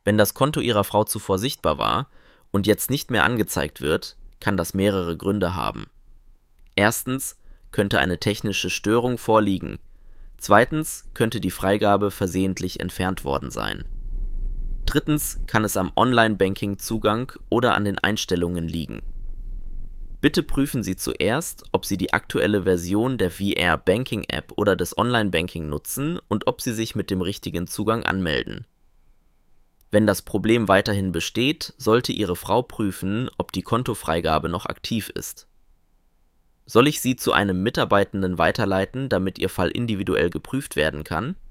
Wenn das Konto Ihrer Frau zuvor sichtbar war und jetzt nicht mehr angezeigt wird, kann das mehrere Gründe haben. Erstens könnte eine technische Störung vorliegen. Zweitens könnte die Freigabe versehentlich entfernt worden sein. Drittens kann es am Online-Banking-Zugang oder an den Einstellungen liegen. Bitte prüfen Sie zuerst, ob Sie die aktuelle Version der VR Banking App oder des Online-Banking nutzen und ob Sie sich mit dem richtigen Zugang anmelden. Wenn das Problem weiterhin besteht, sollte Ihre Frau prüfen, ob die Kontofreigabe noch aktiv ist. Soll ich Sie zu einem Mitarbeitenden weiterleiten, damit Ihr Fall individuell geprüft werden kann?